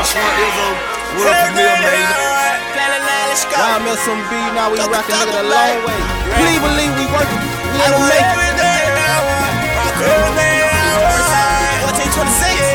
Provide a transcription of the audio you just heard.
Swamp Izzo, world premiere, man. Y'all SMB, now we rockin' nigga the long way. Please believe we working, we ain't gonna make it. 1426.